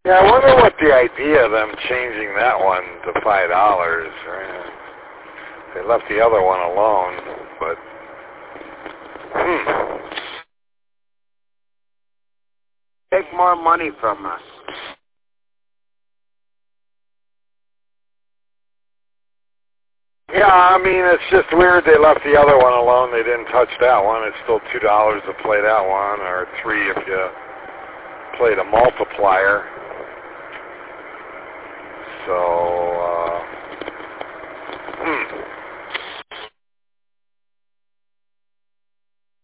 Yeah, I wonder what the idea of them changing that one to $5. Right? They left the other one alone, but Take more money from us. yeah, I mean, it's just weird they left the other one alone. They didn't touch that one. It's still $2 to play that one, or $3 if you played a multiplier. So,